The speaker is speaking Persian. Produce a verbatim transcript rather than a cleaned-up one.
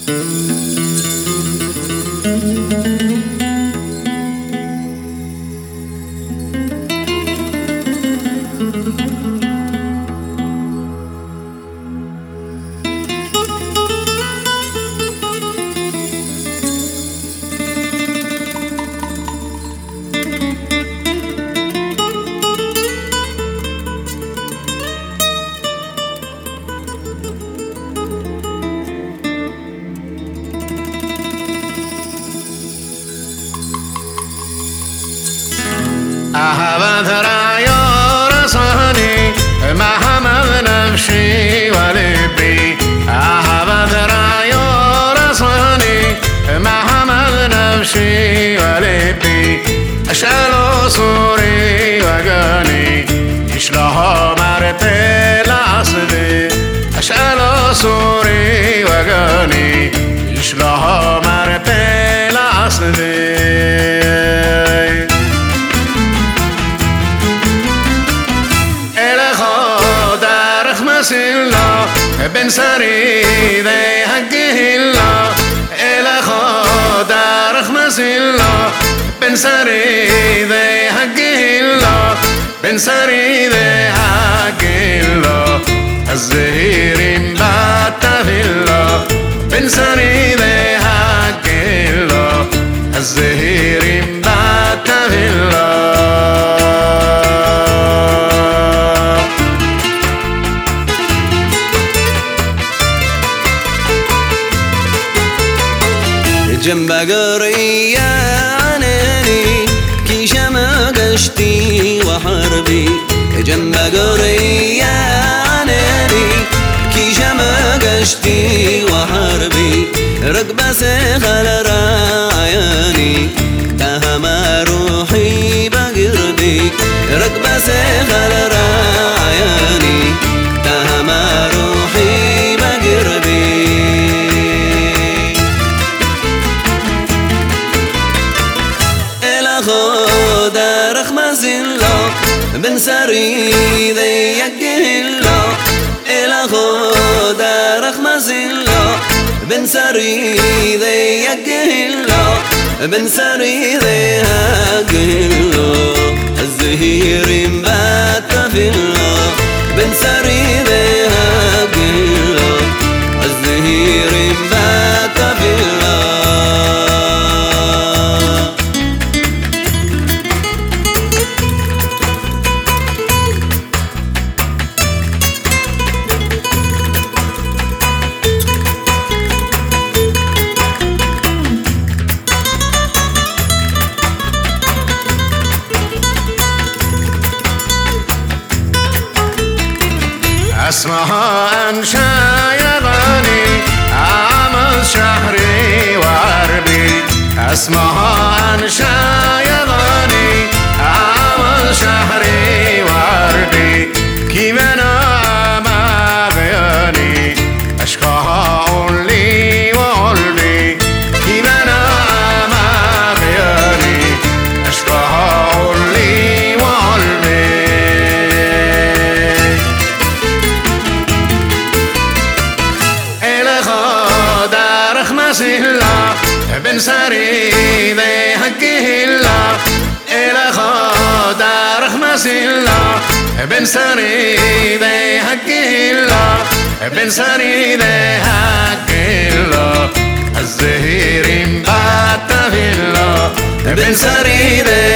أحبت رأي رساني محمد نفسي ولبي أحبت رأي رساني محمد نفسي ولبي أشعل صوري وقاني يشلها مرتي العصبي أشعل صوري وقاني يشلها مرتي العصبي بن سريد حقه الله إلى خدا رخمس الله بن سريد حقه الله بن سريد حقه الله الزهير بات في الله بن سريد حقه الله الزهير بات في الله جنب قرية عناني كي شما قشتي وحربي جنب قرية عناني كي شما قشتي وحربي رقبة سيخل راياني تهما روحي بقربي رقبة سيخل راياني تهما روحي بقربي خدا رخمس الله بن سريد يقه الله إلى خدا رخمس الله بن سريد يقه الله بن سريد يقه الله الزهير بات في الله بن سريد يقه الله الزهير بات في الله اسمها أنشا يغني عمل شهري وعربي اسمها أنشا يغني عمل شهري وعربي كيف أنا ما بياني أشكاها أولي وقلبي كيف أنا ما بياني أشكاها أولي وقلبي الله بن سريد حقه الله إلى خدا رخمس الله بن سريد حقه الله بن سريد حقه الله الزهير بات في الله بن سريد